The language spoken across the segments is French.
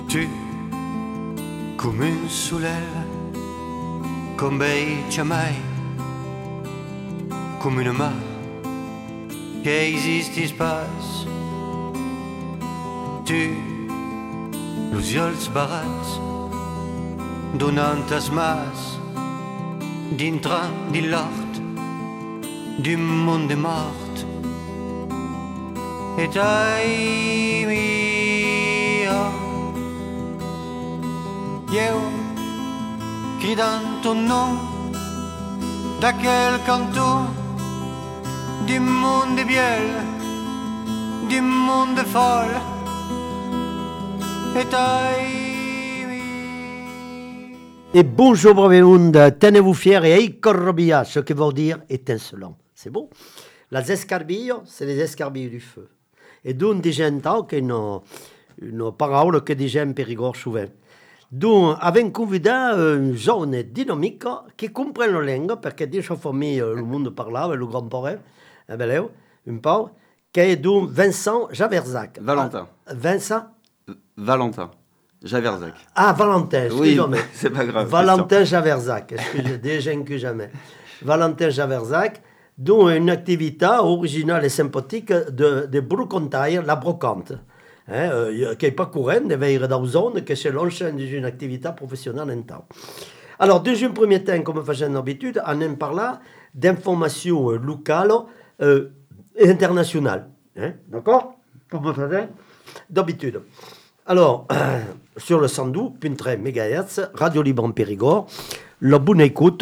Tu, come un soleil, come beige mai, come una mar che esiste space. Tu, los ulls barats, donant as mas, dintre de l'art, du monde mort. Et ai mia, io cridant ton nom d'aquel canton du monde biel, du monde folle. Et ai mia. Et bonjour, brave monde, tenez-vous fiers et aicorrobia, ce qui veut dire étincelant. C'est bon? Les escarbilles, c'est les escarbilles du feu. Et donc, dicen che une parole que dicen Périgord souvent. Donc, avec convidat un jeune dynamique qui comprend la langue, parce que dans sa famille, le monde parlait, le grand-père, un peu, qui est donc Vincent Javersac. Valentin. Vincent Valentin. Javersac. Ah, Valentin, excusez-moi. Oui, c'est pas grave. Valentin Javersac, excusez, déjà que jamais. Valentin Javersac, dont une activité originale et sympathique de brocantail, la brocante, qui n'est pas courante, de veiller dans la zone, que c'est l'enchaîne d'une activité professionnelle en temps. Alors, dans un premier temps, comme faisons d'habitude, on en parle d'informations locales et internationales. D'accord? Comme faisons d'habitude. Alors, sur le 112.3 MHz, Radio Libre en Périgord, la bonne écoute,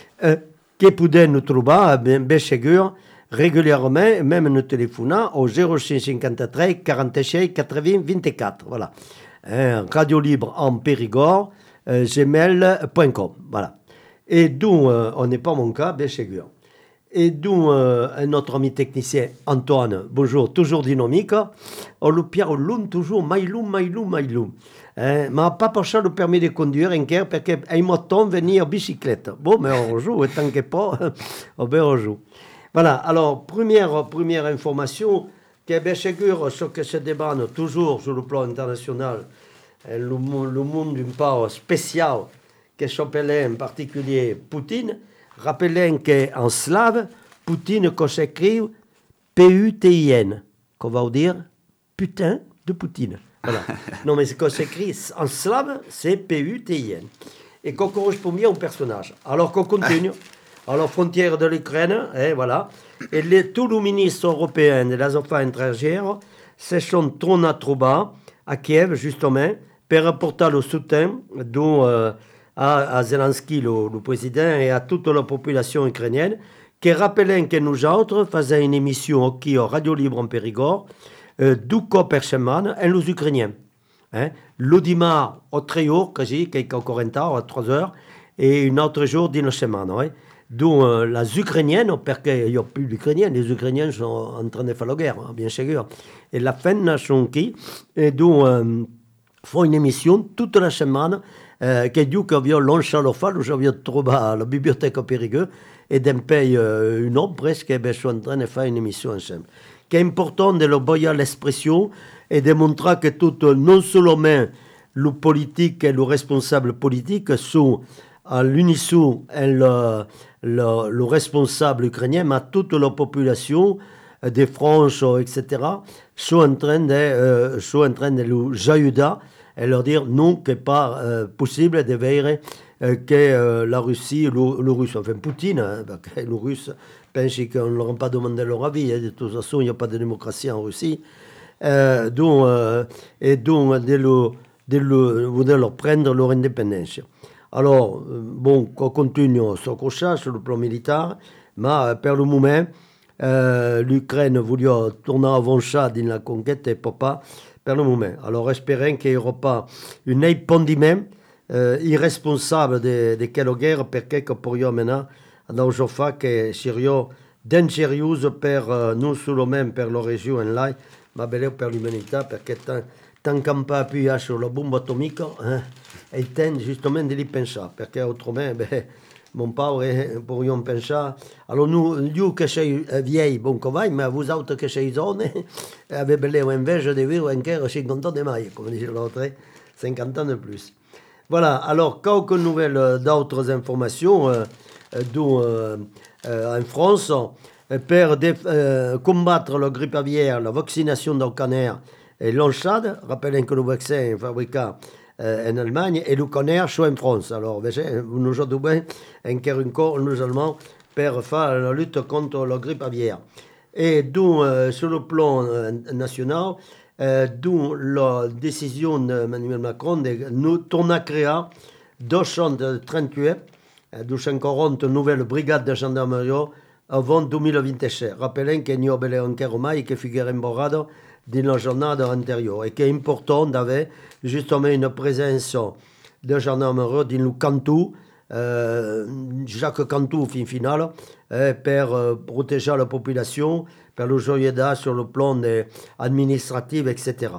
qui pouvez nous trouver, bien sûr, régulièrement, même nous téléphonant au 0553 46 80 24. Voilà. Radio Libre en Périgord, gmail.com. Voilà. Et d'où, on n'est pas mon cas, bien sûr. Et d'où notre ami technicien Antoine, bonjour, toujours dynamique. On le pierre l'un toujours, maïloum. Mais pas pour ça le permis de conduire en guerre, parce qu'il m'a venir en bicyclette. Bon, mais on joue, et tant que pas, on joue. Voilà, alors, première information, qui est bien sûr ce que se débat toujours sur le plan international, le monde d'une part spécial, qui s'appelle en particulier Poutine. Rappelons qu'en slave, Poutine, qu'on s'écrit P-U-T-I-N, qu'on va dire putain de Poutine. Voilà. Non, mais ce qu'on s'écrit en slave, c'est P-U-T-I-N. Et qu'on correspond bien au personnage. Alors qu'on continue, à la frontière de l'Ukraine, voilà. Et tous les ministres européens des Affaires étrangères se sont tournés trop bas à Kiev, justement, pour apporter le soutien à Zelensky, le président, et à toute la population ukrainienne, qui rappelait que nous autres faisions une émission qui au Radio Libre en Périgord, 2 fois par semaine, et les Ukrainiens. Le dimanche, au très haut, quasi, quelques encore un temps, à 3 heures, et un autre jour d'une semaine. Donc, les Ukrainiennes, parce qu'il n'y a plus d'Ukrainiens, les Ukrainiens sont en train de faire la guerre, bien sûr. Et la fin sont qui, et donc, font une émission toute la semaine, qui dit qu'avions lancé le fall, où j'avais trouvé à la bibliothèque à Périgueux, et d'un pays un homme presque, et je suis en train de faire une émission ensemble. Qui est important de le boyer l'expression et de montrer que tout, non seulement le politique et le responsable politique sont à l'unisson le responsable ukrainien, mais toute la population des France, etc., sont en train de les aider et leur dire non, que pas possible de veiller que la Russie, le Russe, enfin Poutine, le Russe pense qu'on ne leur a pas demandé leur avis, de toute façon il n'y a pas de démocratie en Russie, donc de leur prendre leur indépendance. Alors, bon, on continue ce crochet sur le plan militaire, mais pour le moment, l'Ukraine voulait tourner avant ça dans la conquête et pas pour le moment. Alors, espérons qu'il n'y aura pas un épandiment irresponsable de quelle guerre, perché che pourriamo maintenant dans le fait que serait dangereuse per non seulement per la région en là, mais aussi pour l'humanité, parce que tant qu'on peut appuyer sur la bombe atomique, il tente justement de l'y penser, parce qu'autrement, mon père, pourrions penser. Alors nous qui sommes vieilles, bon qu'on va, mais vous autres qui sommes jeunes, avez belle envie de vivre encore 50 ans de mai, comme disait l'autre. 50 ans de plus. Voilà, alors, quelques nouvelles d'autres informations, dont en France, pour combattre la grippe aviaire, la vaccination d'un canard et l'onchade, rappelez que le vaccin est fabriqué en Allemagne et le canard soit en France. Alors, nous avons bien encore nous Allemands pour faire la lutte contre la grippe aviaire. Et donc, sur le plan national, d'où la décision de Emmanuel Macron de nous tourner à créer 238, 240 nouvelles brigades de gendarmerie avant 2026. Rappelons qu'il n'y a encore mai que figure embarrado dans la journée antérieure et qu'il est important d'avoir justement une présence de gendarmerie dans le Cantou, chaque Cantou fin final, pour protéger la population, pour le joyeux sur le plan administratif, etc.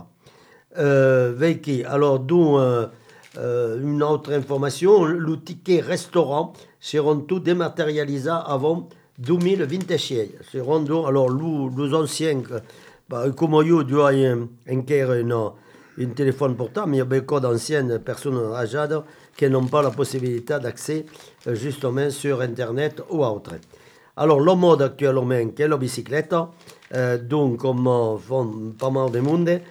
Alors, d'où une autre information, le ticket restaurant seront tous dématérialisés avant 2026. Seront donc, alors, les anciens, comme moi, tu as encore un téléphone portable, mais il y a beaucoup d'anciennes personnes âgées qui n'ont pas la possibilité d'accès justement sur Internet ou autre. Alors, le mode actuellement, c'est la bicyclette, donc comme font pas mal de monde,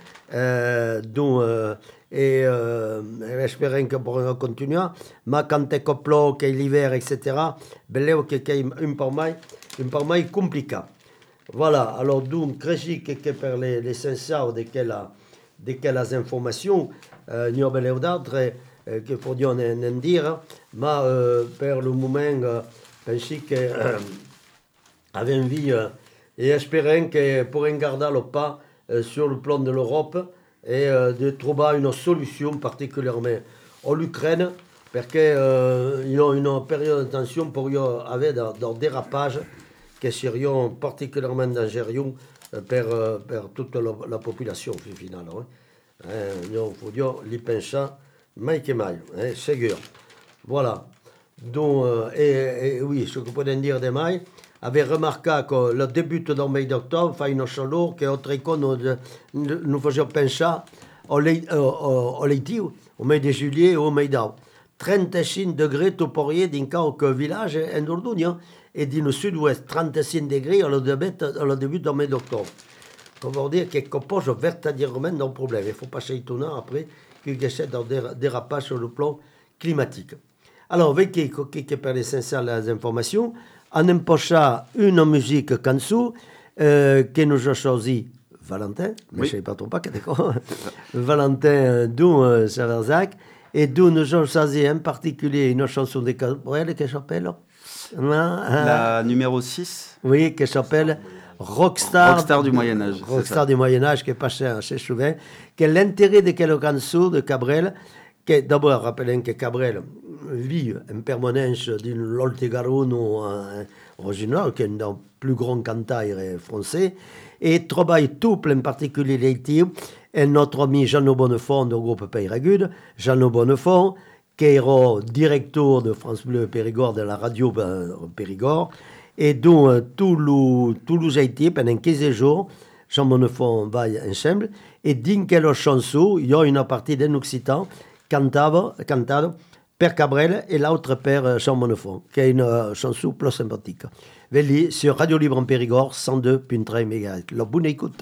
espérons que pourront continuer, mais quand c'est plat, qu'il y a l'hiver, etc., bello que c'est un peu moins compliqué. Voilà, alors donc, je crois que pour l'essentiel de quelles informations, il y a d'autres qu'il faut en dire, mais pour le moment, je pense que avec envie et espérons que pourront garder le pas sur le plan de l'Europe et de trouver une solution particulièrement en Ukraine, parce qu'il y a une période de tension pour y avoir des dérapages qui serions particulièrement dangereux pour toute la population finalement. Il faut dire les penchants, mais que mal, c'est sûr. Voilà. Donc, et oui, ce que je peux dire de mai, avait remarqué que le début du mois d'octobre fait une chaleur que autre nous faisions pencher au l'été, au mois de juillet et au mois d'août. 35 degrés tout pourrier dans quelques villages en Dordogne et dans le sud-ouest, 35 degrés au début du mois d'octobre. On va dire que c'est pas véritablement un problème. Il ne faut pas s'étonner après qu'il y ait des dérapages sur le plan climatique. Alors, avec qui per l'essentiel des informations, on empocha une musique cançon que nous a choisi Valentin, mais je ne sais pas trop pas, d'accord. Valentin d'où Saverzac, et d'où nous avons choisi en particulier une chanson de Cabrel qui s'appelle la numéro 6. Oui, qui s'appelle Rockstar du Moyen-Âge. Rockstar du Moyen-Âge, qui est passé assez souvent. Que l'intérêt de quelle chanson de Cabrel, que d'abord, rappelons que Cabrel vit en permanence dans l'Oltegaronne original, qui est un des plus grands cantaires français, et travaille tout, en particulier l'été, et notre ami Jeannot Bonnefond du groupe Peyragude, Jeannot Bonnefond, qui era directeur de France Bleu Périgord, de la radio Périgord, et donc tout les étés, pendant 15 jours, Jean Bonnefond va ensemble, et dans quelle chanson, il y a une partie d'un occitan, cantada per Cabrel et l'autre per Jean Bonnefond, qui est une chanson plus sympathique. Veli sur Radio Libre en Périgord, 102.3 MHz. La bonne écoute.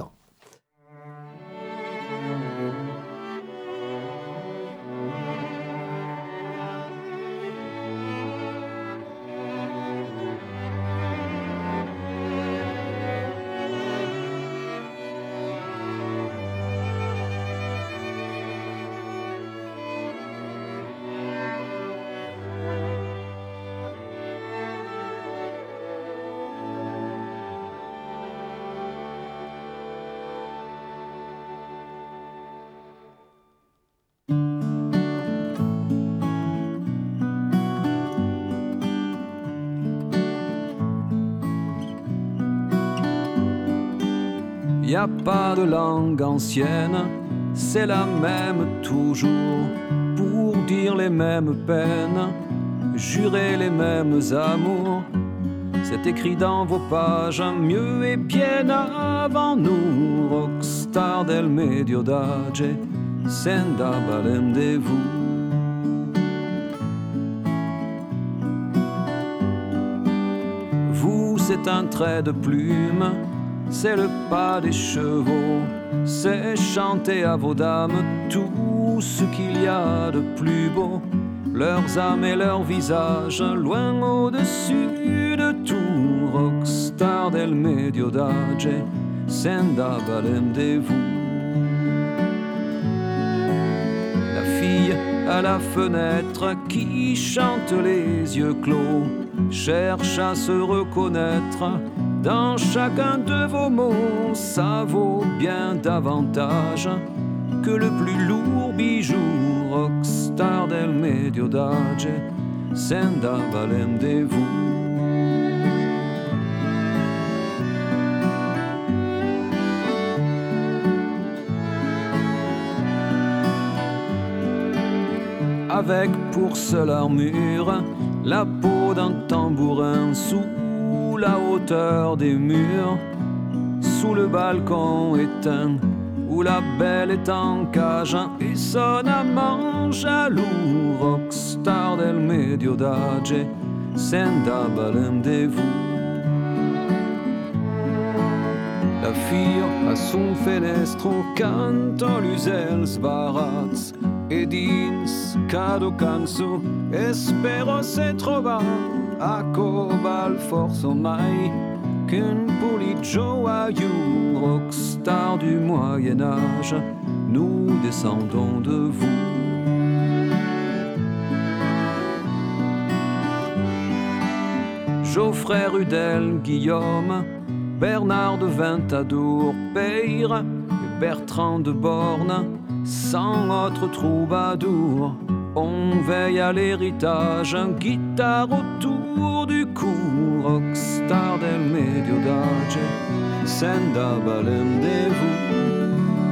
Y a pas de langue ancienne, c'est la même toujours, pour dire les mêmes peines, jurer les mêmes amours. C'est écrit dans vos pages, mieux et bien avant nous, rockstar del Medio d'Age, senda balem de vous. Vous, c'est un trait de plume, c'est le pas des chevaux, c'est chanter à vos dames tout ce qu'il y a de plus beau. Leurs âmes et leurs visages, loin au-dessus de tout, rockstar del medio d'âge, senda balem de vous. La fille à la fenêtre qui chante les yeux clos, cherche à se reconnaître dans chacun de vos mots. Ça vaut bien davantage que le plus lourd bijou, rockstar del medio d'âge, senda balem de vous. Avec pour seule armure la peau d'un tambourin sous la hauteur des murs, sous le balcon éteint où la belle est en cage et son amant jaloux, rockstar del medio d'âge, senda balem de vous. La fille a son fenestro canto l'usel sbarats e dins cado canso espero se trova a cobal forzo mai qu'un poli joyeux rockstar du Moyen-Âge, nous descendons de vous. Geoffrey Rudel, Guillaume, Bernard de Ventadour, Peyre et Bertrand de Borne, sans autre troubadour, on veille à l'héritage, guitare autour du cou, rockstar del medio d'âge, senda balem de vous.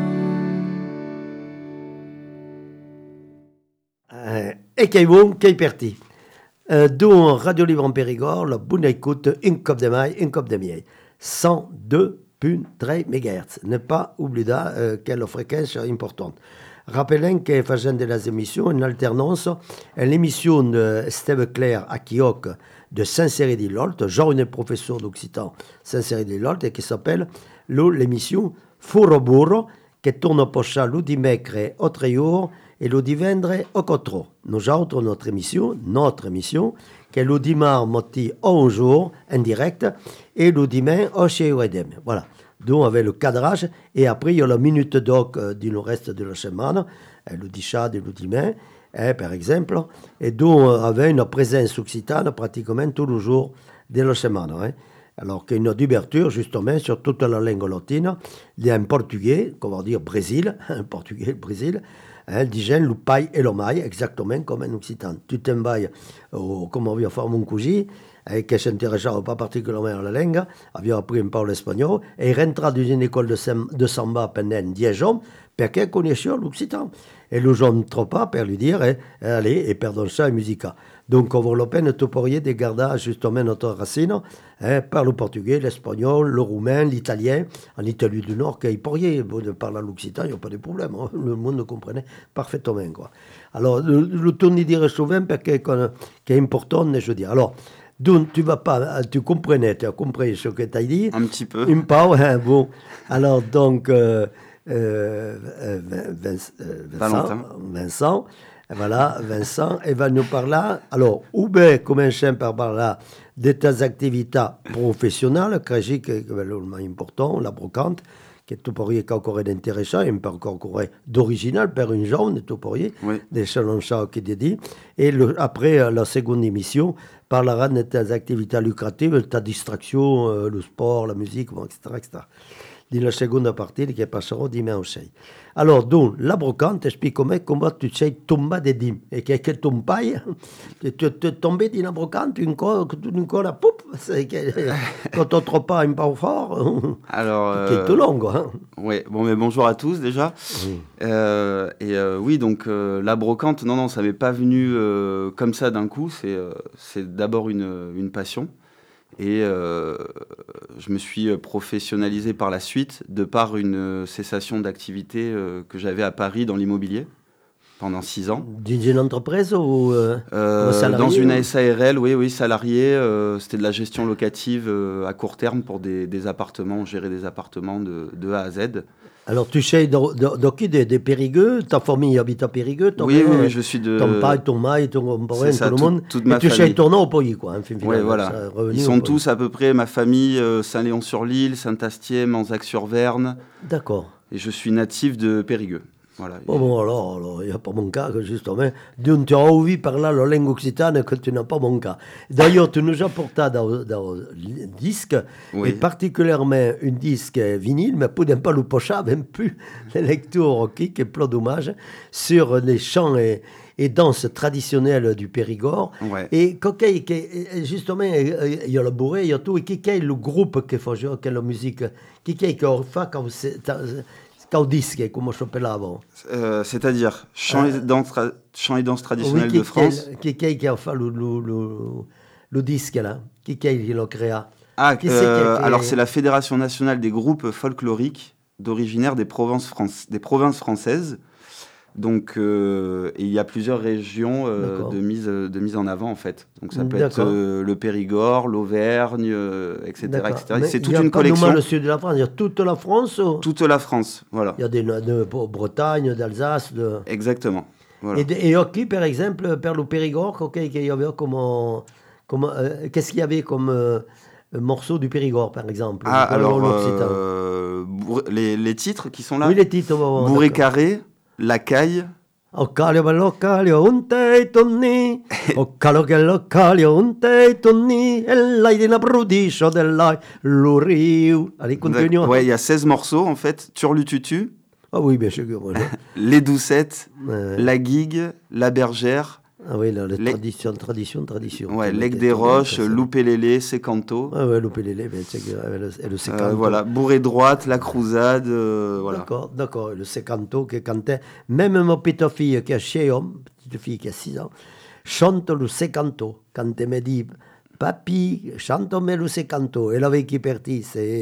Et che bon, che parti. Dans Radio Libre en Périgord, la bonne écoute, une cop de maille, une cop de miel. 102.3 MHz. Ne pas oublier quelle fréquence importante. Rappelons que faisant de las émissions en alternance, l'émission de Steve Claire à Kioc de Saint-Céry-d'Ilolt, jeune professeur d'occitan Saint-Céry-d'Ilolt, et qui s'appelle l'émission Furo Burro, qui tourne pour ça le dimanche au Tréour et le dimanche au Cotro. Nous avons notre émission, qui est le dimanche moti 11 jours en direct et le dimanche au chez UEDM. Voilà. Donc, avec le cadrage, et après, il y a la minute doc du reste de la semaine, le dichad et le dimanche, par exemple, et donc, avec une présence occitane pratiquement tous les jours de la semaine. Alors qu'il y a une ouverture, justement, sur toute la langue latine. Il y a un portugais, qu'on va dire Brésil, un portugais, Brésil, disent le paille et le maille, exactement comme un occitan. Tu t'embailles, comme on vient faire mon cousin, qui s'intéressait pas particulièrement à la langue, avait appris un peu l'espagnol, et il rentra dans une école de samba pendant 10 ans, parce qu'il connaissait l'occitan. Et le jeune trop pas pour lui dire, allez, et perdons ça en musica. Donc, on vaut la peine de pourriez de garder justement notre racine, par le portugais, l'espagnol, le roumain, l'italien. En Italie du Nord, qu'il pourriez de parler l'occitan, il n'y a pas de problème. Le monde comprenait parfaitement, quoi. Alors, le tourne dire souvent, parce que c'est important, je veux dire. Alors, donc, tu as compris ce que tu as dit. Un petit peu. Un peu, bon. Alors, donc, Vincent, voilà, Vincent, il va nous parler. Alors, ou bien commençons par parler de tes activités professionnelles, que c'est le plus important, la brocante, que tu pourrais encore être intéressant, et pas encore d'original, pour une jeune, tu pourrais, des selon ça qui te dit. Et après, la seconde émission, parlera de tes activités lucratives, de ta distraction, le sport, la musique, etc., etc. Dans la seconde partie qui passera dimanche. Alors, donc, la brocante, explique-moi comment tu sais tomber des dîmes. Et que ton paille, tu es tombé dans la brocante, une fois, la poupe, quand on ne trouve pas un peu fort, alors, qui est tout long, quoi. Oui, bon, mais bonjour à tous déjà. Oui, donc la brocante, non, ça m'est pas venu comme ça d'un coup. C'est d'abord une passion. Et je me suis professionnalisé par la suite de par une cessation d'activité que j'avais à Paris dans l'immobilier pendant 6 ans. D'une entreprise ou comme salarié, Dans une ou... SARL, oui, salarié. C'était de la gestion locative à court terme pour des appartements. On gérait des appartements de A à Z. Alors, tu sais de qui des Périgueux? Ta famille habite à Périgueux? Oui, je suis de... Ton père, ton mari, ton compagnon, tout le monde. Toute ma et tu famille. sais tourner au pays, quoi. Oui, voilà. Ils sont tous à peu près, ma famille, Saint-Léon-sur-Lille, Saint-Astier, Manzac-sur-Verne. D'accord. Et je suis natif de Périgueux. Voilà. Bon, alors, il n'y a pas mon cas, justement. Donc, tu as oublié par là la langue occitane que tu n'as pas mon cas. D'ailleurs, tu nous apportas dans le disque, Oui. et particulièrement un disque vinyle, mais peut pas le pocha, même plus les lectures qui est plein d'hommages, sur les chants et danses traditionnelles du Périgord. Ouais. Et justement, il y a le bourré, il y a tout, et qui est le groupe qui fait jouer la musique, qui fait quand au disque, come je l'appelle avant. C'est-à-dire chant et danse traditionnelle de France. Qui a fait le disque là? Qui l'a créé? Alors c'est la Fédération nationale des groupes folkloriques d'originaires des provinces françaises. Donc, et il y a plusieurs régions de mise en avant, en fait. Donc, ça peut être le Périgord, l'Auvergne, etc. C'est toute une collection. Il n'y a pas le sud de la France, il y a toute la France. Toute la France, voilà. Il y a de Bretagne, d'Alsace. Exactement. Voilà. Et qui, par exemple, par le Périgord, qu'il y avait qu'est-ce qu'il y avait comme morceau du Périgord, par exemple? Alors, les titres qui sont là. Oui, les titres. Bourré carré. La caille. O calio un te tonni, o calio un te tonni, e l'ai di una brudiscio dell'ai l'uriu. Allez, continuons. Ouais, il y a 16 morceaux en fait. Turlututu. Ah oui, bien sûr. Voilà. Les doucettes, la guigue, la bergère. Ah oui, là, tradition. Ouais, l'aigle des roches, l'oupélélé, Secanto. Ah ouais, l'oupélélé, et le Secanto. Voilà, bourrée droite, la crousade, voilà. D'accord, le Secanto qui cantait. Même ma petite fille qui a 6 ans, petite fille qui a 6 ans, chante le Secanto. Quand elle me dit, papi, chante-moi le Secanto. Elle avait qui parti,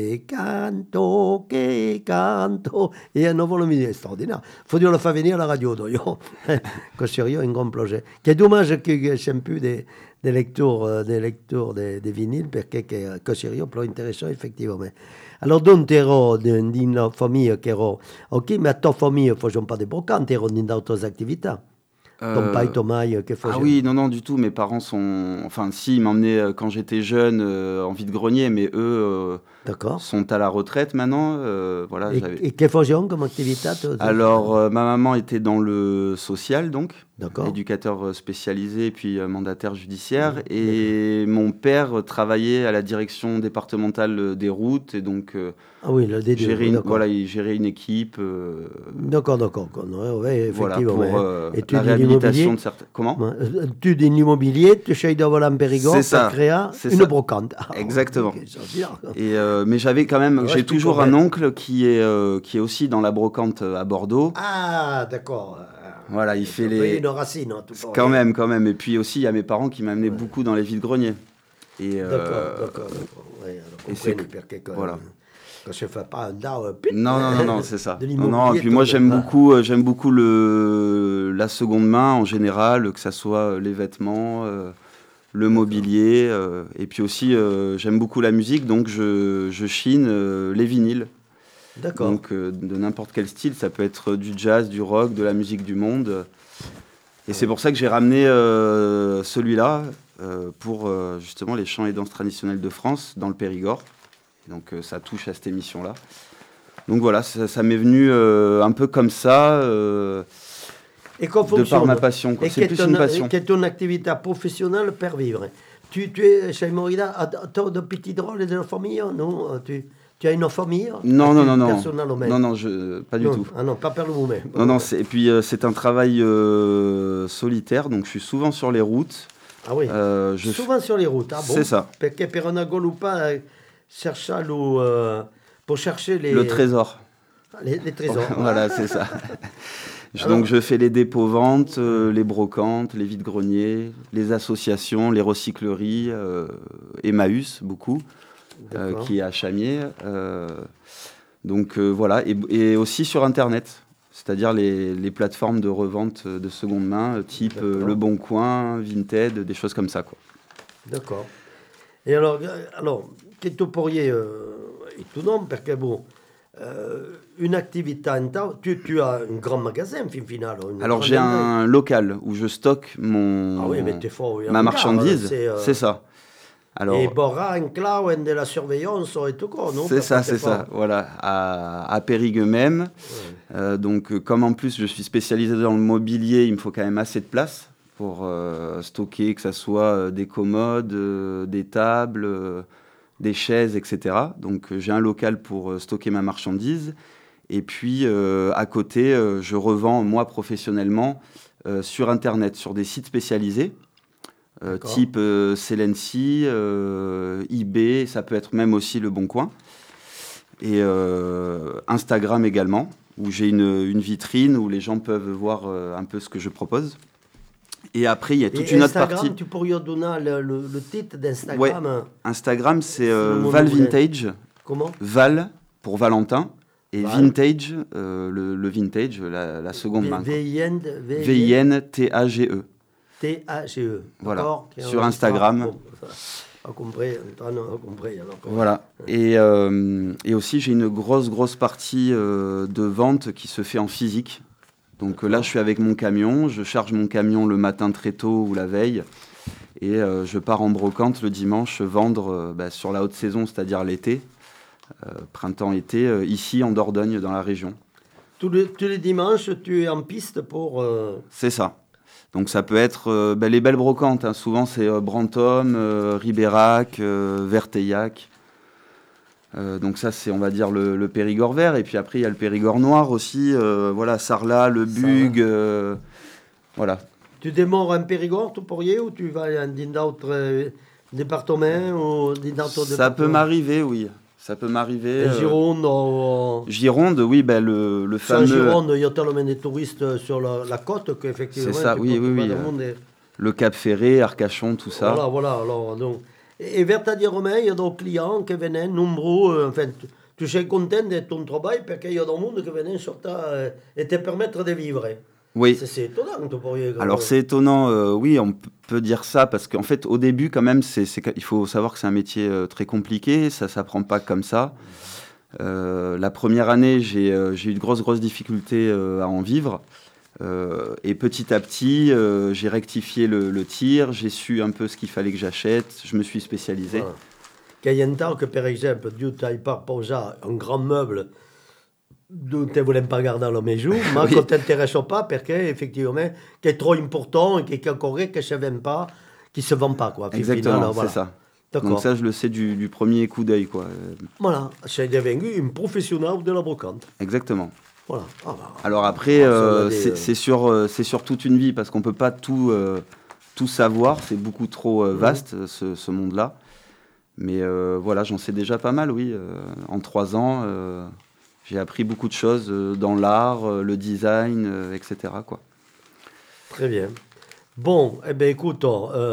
Secanto, che canto. Et un nouveau le milieu, extraordinaire. Il faut dire le faire venir à la radio, d'ailleurs. Que sérieux, un grand projet. C'est dommage que je n'aime plus des lectures des vinyles, parce que sérieux, plus intéressant, effectivement. Alors, donc, tu ero d'une famille qui ero. Ok, mais à ta famille, ne faisons pas des brocantes, tu ero dans d'autres activités. Ton père, ton mari, que faisait? Ah oui, non, du tout. Mes parents sont... Enfin, si, ils m'emmenaient quand j'étais jeune en vide-grenier, mais eux sont à la retraite maintenant. Voilà, et que faisaient comme activité? Alors, ma maman était dans le social, donc. D'accord. Éducateur spécialisé, puis mandataire judiciaire. Et mon père travaillait à la direction départementale des routes. Et donc, oui, il gérait une équipe. D'accord. Ouais, voilà, effectivement. pour la réhabilitation de certains... Comment? Tu dis l'immobilier, tu sais d'avoir un Périgord, tu crées une brocante. Exactement. Mais j'avais quand même... J'ai toujours un oncle qui est aussi dans la brocante à Bordeaux. Ah, d'accord. Voilà, il fait les... Une racine, hein, tout quand même. Et puis aussi, il y a mes parents qui m'amenaient beaucoup dans les vides-greniers. D'accord. Ouais, et c'est voilà. Quand je ne fais pas un DAO... Non, c'est ça. Non, et puis moi, j'aime beaucoup la seconde main en général, que ça soit les vêtements, le mobilier. Et puis aussi, j'aime beaucoup la musique, donc je chine les vinyles. D'accord. Donc, de n'importe quel style, ça peut être du jazz, du rock, de la musique du monde. Et c'est pour ça que j'ai ramené celui-là pour justement les chants et danses traditionnelles de France dans le Périgord. Donc, ça touche à cette émission-là. Donc voilà, ça m'est venu un peu comme ça, de par ma passion. C'est plus une passion. Et ton activité professionnelle pour vivre. Tu es chez Morida, tu as de petits drôles de la famille, non? Tu as une famille? Non. Non, pas du tout. Ah non, pas pour le moment. Non, et puis c'est un travail solitaire, donc je suis souvent sur les routes. Ah oui, souvent sur les routes. Ah bon? C'est ça. Parce que per una golupa pour chercher les... Le trésor. Les trésors. Voilà, c'est ça. Donc je fais les dépôts-ventes, les brocantes, les vides-greniers, les associations, les recycleries, Emmaüs, beaucoup, qui est à Chamiers. Donc voilà, et aussi sur Internet, c'est-à-dire les plateformes de revente de seconde main, type Le Bon Coin, Vinted, des choses comme ça, quoi. D'accord. Et alors che tu pourrais, et tout nom, parce que bon, une activité en temps, tu as un grand magasin, fin final. Alors j'ai un local où je stocke ma marchandise, c'est ça. Alors, et Borra, en clau, de la surveillance et tout quoi, non? C'est ça, voilà, à Périgueux même. Ouais. Donc, comme en plus je suis spécialisé dans le mobilier, il me faut quand même assez de place pour stocker, que ce soit des commodes, des tables, des chaises, etc. Donc, j'ai un local pour stocker ma marchandise. Et puis, à côté, je revends, moi, professionnellement, sur Internet, sur des sites spécialisés. Type Celency, eBay, ça peut être même aussi Le Bon Coin. Et Instagram également, où j'ai une vitrine où les gens peuvent voir un peu ce que je propose. Et après, il y a toute une autre partie. Tu pourrais donner le titre d'Instagram? Ouais. Instagram, c'est Val Vintage. Comment? Val pour Valentin. Et Val. Vintage, le vintage, la seconde main. V-I-N-T-A-G-E. T-A-G-E. Voilà, sur Instagram. Voilà. Et aussi, j'ai une grosse partie de vente qui se fait en physique. Donc là, je suis avec mon camion. Je charge mon camion le matin très tôt ou la veille. Et je pars en brocante le dimanche vendre sur la haute saison, c'est-à-dire l'été, printemps-été, ici en Dordogne, dans la région. Tous les dimanches, tu es en piste pour... C'est ça. Donc ça peut être les belles brocantes, hein. Souvent c'est Brantôme, Ribérac, Verteillac. Donc ça c'est, on va dire, le Périgord vert. Et puis après il y a le Périgord noir aussi, voilà, Sarlat, le Bug, voilà. Tu démarres en Périgord, tu pourrais, ou tu vas dans d'autres départements ou dans d'autres Ça peut m'arriver, oui. Ça peut m'arriver. Gironde, Gironde, oui, le fameux. Sans Gironde, il y a tellement de touristes sur la côte qu'effectivement. C'est ça, oui. Le Cap Ferré, Arcachon, tout ça. Voilà. Alors, donc, et verdaderement, il y a des clients qui venaient nombreux. Enfin, tu es content de ton travail parce qu'il y a des monde qui venaient sur et te permettre de vivre. Oui. C'est étonnant. Alors c'est étonnant, oui, on peut dire ça, parce qu'en fait, au début, quand même, il faut savoir que c'est un métier très compliqué, ça ne s'apprend pas comme ça. La première année, j'ai eu de grosses difficultés à en vivre. Et petit à petit, j'ai rectifié le tir, j'ai su un peu ce qu'il fallait que j'achète, je me suis spécialisé. Voilà. Qu'il y a un temps que, par exemple, tu n'as pas posé un grand meuble dont tu ne voulais pas garder dans mes jours, mais qu'on ne t'intéresse pas parce qu'effectivement, qui est trop important et qui est correct, que je ne sais pas, qui ne se vend pas. Quoi. Exactement, final, c'est ça. D'accord. Donc ça, je le sais du premier coup d'œil, quoi. Voilà, c'est devenu une professionnelle de la brocante. Exactement. Voilà. Alors après, c'est sur toute une vie, parce qu'on ne peut pas tout savoir, c'est beaucoup trop vaste, ce monde-là. Mais voilà, j'en sais déjà pas mal, oui. En 3 ans, j'ai appris beaucoup de choses dans l'art, le design, etc. Quoi. Très bien. Bon, eh bien, écoute,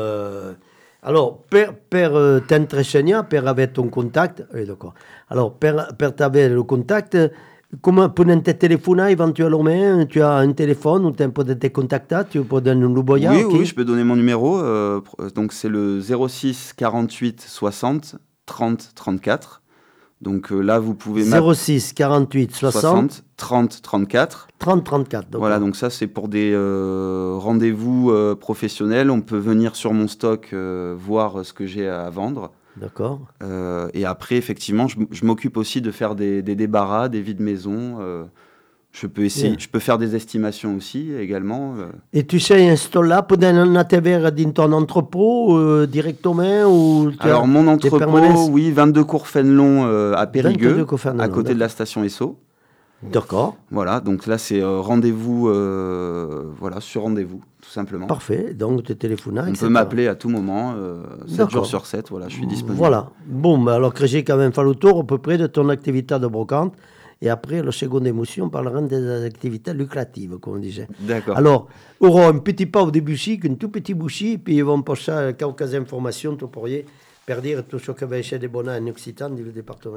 alors, per t'entrecenia, per avere ton contact, d'accord. Alors, per t'avere le contact, comment pour te téléphoner éventuellement, tu as un téléphone où tu peux te contacter, tu peux donner un numéro? Oui, je peux donner mon numéro. Donc, c'est le 06 48 60 30 34. Donc là, vous pouvez... 06 48 60 30 34. 30 34. Donc voilà, donc ça, c'est pour des rendez-vous professionnels. On peut venir sur mon stock, voir ce que j'ai à vendre. D'accord. Et après, effectivement, je m'occupe aussi de faire des débarras, des vides maison. Je peux essayer, je peux faire des estimations aussi, également. Et tu sais installer pour un atelier dans ton entrepôt directement ou Alors, mon entrepôt, oui, 22 cours Fénelon à Périgueux, à côté de la station Esso. D'accord. Voilà, donc là, c'est rendez-vous, sur rendez-vous, tout simplement. Parfait, donc tu téléphones. On peut m'appeler à tout moment, 7 jours sur 7, voilà, je suis disponible. Voilà, bon, alors que j'ai quand même fait le tour à peu près de ton activité de brocante. et après, la seconde émotion, on parlera des activités lucratives, comme on disait. D'accord. Alors, on aura un petit pas au début, un tout petit bouchi, puis ils vont passer quelques informations, tout pourriez per dire tout ce que va essayer de bon en Occitan du département.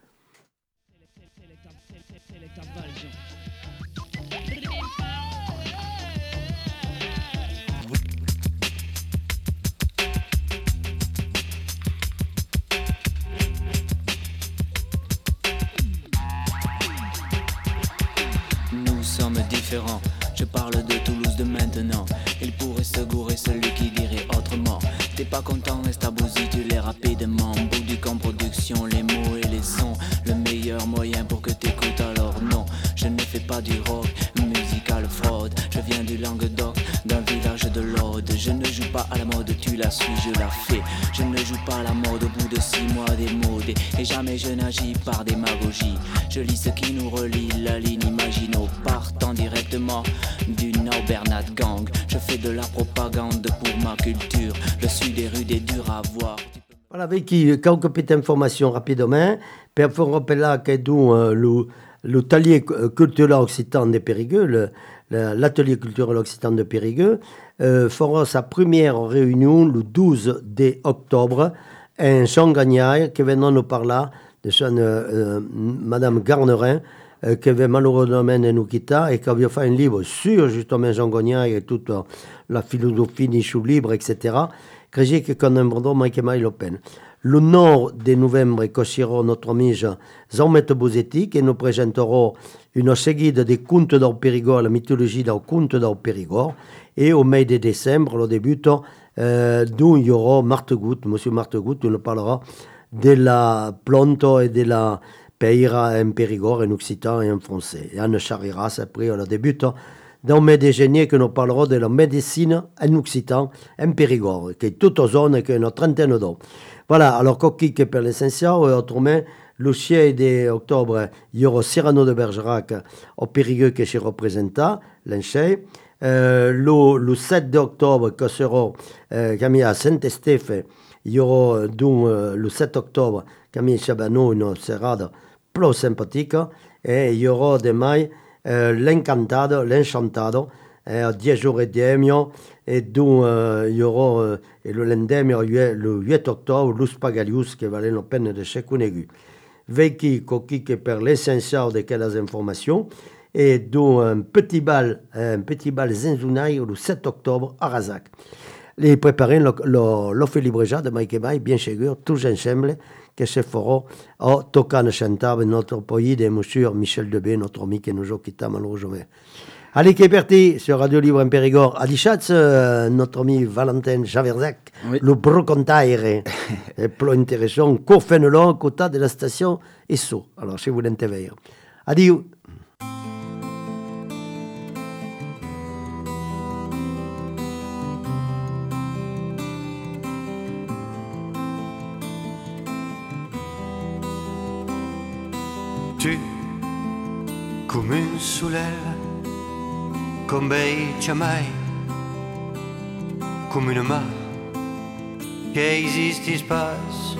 Nous sommes différents, je parle de Toulouse de maintenant. Il pourrait se gourer celui qui dirait autrement. T'es pas content, reste à Bouzy, tu l'es rapidement. Boudic en production, les mots et les sons. Le meilleur moyen pour que t'écoutes, alors non. Je ne fais pas du rock, musical fraude. Je viens du Languedoc, d'un village de l'Aude. Je ne joue pas à la mode, tu la suis, je la fais. Je ne joue pas à la mode au bout de 6 mois démodé. Et jamais je n'agis par démagogie. Je lis ce qui nous relie, la ligne Maginot. Partant directement du Nord Bernat Gang. Je fais de la propagande pour ma culture. Le sud est rude et dur à voir. Voilà, avec quelques petites informations rapidement. Per faire rappeler que l'atelier culturel occitan de Périgueux, l'atelier culturel occitan de Périgueux, fera sa première réunion le 12 octobre en Jean-Gagnaire, qui viendra nous parler de Madame Garnerin, qui avait malheureusement nous quitté et qui avait fait un livre sur justement Jean Gagnaire et toute la philosophie du chou libre, etc. Que j'ai que connaîtrons mai la peine. Le nord de novembre, cosirons notre ami Jean-Mette Bosetti, qui nous présentera une série de contes d'Or Périgord, la mythologie des contes d'Or Périgord. Et au mai de décembre, le début, d'où il y aura Martegut, monsieur Martegut, qui nous parlera de la plante et de la peira en Périgord, en occitan et en français. Et Anne Chariras, après, le début, dans mes déjeuners, que nous parlerons de la médecine en occitan, en Périgord, qui est toute zone, qui est une trentaine d'ans. Voilà, alors, coquille que per l'essentiel, et autrement, le 6 d'octobre, il y aura Cyrano de Bergerac au Périgueux qui se représenta, l'enchei. Le 7 d'octobre, que sera Camille à Saint-Estèphe, il y aura le 7 octobre, Camille Chabano, une serrade plus sympathique, et il y aura demain l'Encantado, 10 jours et demi, et d'où il y aura le lendemain, le 8 octobre, Luz Pagalius, qui valait la peine de se connaître. Veiki, coquille, per l'essentiel de quelles informations, et d'où un petit bal zinzunaï le 7 octobre à Razac. Les préparer l'offre libreja de Mike Mai, bien sûr, tous ensemble, que se fera au Tocan Chantab, notre pays de monsieur Michel Debé, notre ami qui nous a quitté malheureusement. Allez, qui est parti sur Radio Libre en Périgord. À Dichatz, notre ami Valentin Javerzac, oui. Le brocantaire, est plus intéressant, Courfenelon, côté de la station Esso. Alors, si vous l'intéressez. Adieu. Tu, come un soleil, con bei mai, come una mà che esistis pas.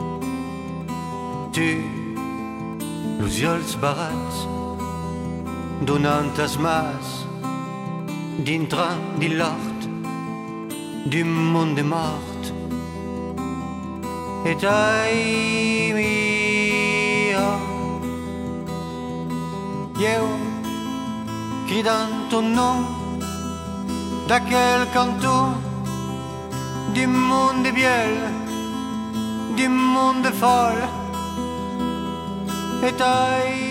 Tu, los ulls barats, donant-as mas, dintre de l'hort, d'un món de mort. Et ai mia, io, cridant ton nom, d'aquel canton, du monde biel, du monde folle, et ai